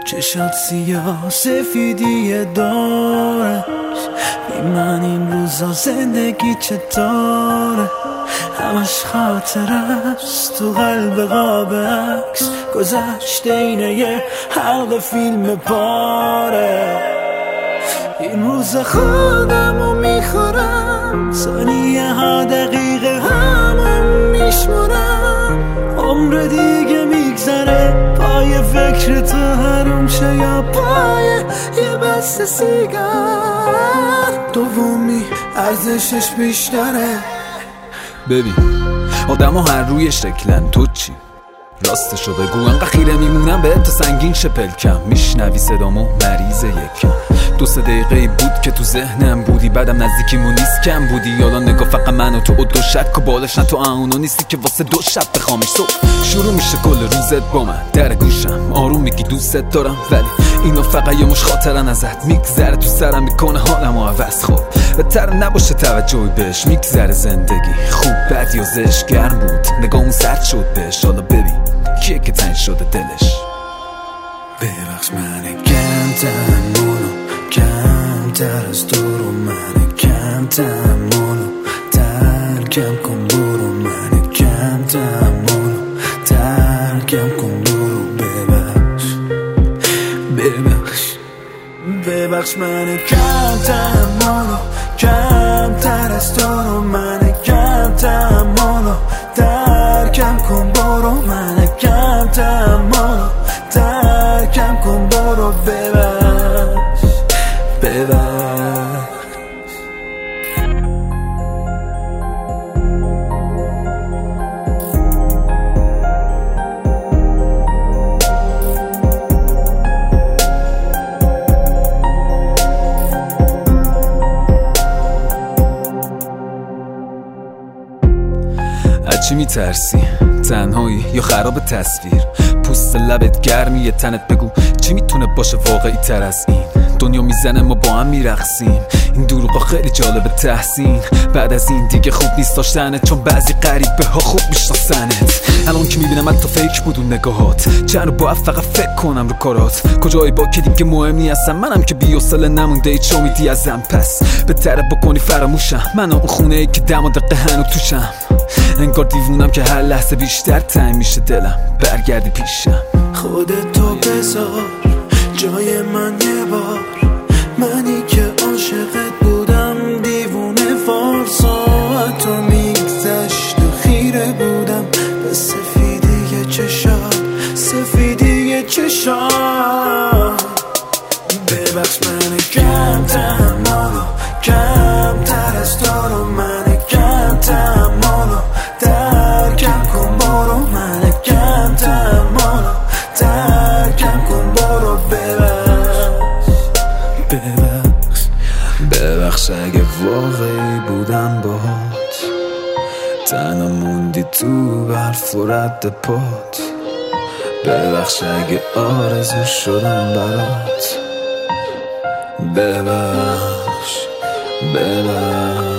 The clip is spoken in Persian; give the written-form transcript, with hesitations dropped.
چشات سیاه سفیدی دارش بی من این روزا زندگی چطوره؟ همش خاطر است تو قلب قاب عکس گذشته اینه یه حلقه فیلم پاره. این روز خودمو میخورم ثانیه ها دقیقه همم میشمارم عمر دیگه میگذره پای فکر تو حروم شه یا پای یه بسته سیگار دومی ارزشش بیشتره. ببین آدم ها هر روی شکلن تو چی؟ راستشو بگو انقدر خیره میمونم به تو سنگین شپلکم میشنوی صدامو مریض یکم 2-3 دقیقه بود که تو ذهنم بودی بعدم نزدیکیمون نیست کم بودی یالا نگاه فقط من و تو و دو شک و بالش نه تو اونو نیستی که واسه 2 شب بخوامیش صبح شروع میشه کل روزت با من در گوشم آروم میگی دوست دارم ولی اینا فقط یه مش خاطرن ازت میگذره تو سرم میکنه حالمو عوض. خب بهتر نباشه توجهی بهش میگذره زندگی خوب بد یا زش گرم بود نگاهمون سرد شد بهش حالا ببین کیه که تنگ شده دلش. ببخش من کمترمونو کمتر از تو رو من کمترمونو ترکم کن برو من کمترمونو ترکم کن برو ببخش من کمترمونو کمتر از تو رو من کمترمونو ترکم کن برو من کمترمونو ترکم کن برو ببخش. چی میترسی؟ تنهایی یا خراب تصویر؟ پوست لبت گرمیه تنت بگو چی میتونه باشه واقعی تر از این؟ دنیا میزنه ما با هم میرقصیم این دروغا خیلی جالب تحسین بعد از این دیگه خوب نیست داشتنت چون بعضی غریبه ها خوب میشناسنت. الان که میبینم حتی فیک بود اون نگاهات چند باید فقط فکر کنم رو کارات کجایی با کدیم که مهمی هستم منم که بی‌حوصله نمونده ای چو میدی ازم پس بهتره بکنی فراموشم من اون خونه ای که دم و دقه هنو توشم انگار دیوونم که هر لحظه بیشتر تنگ میشه دلم برگردی پیشم. خودتو بذار جای من یه بار منی که عاشقت بودم دیوونه فارسا تو میگذشت و خیره بودم به سفیدی چشات سفیدی چشات. ببخش من کمترمونو کمتر از تو رو من کمترمونو ترکم کن برو من کمترمونو ترکم کن برو ببخش اگه واقعی بودم باهات تنها موندی تو برف و رد پات ببخش اگه آرزو شدم برات ببخش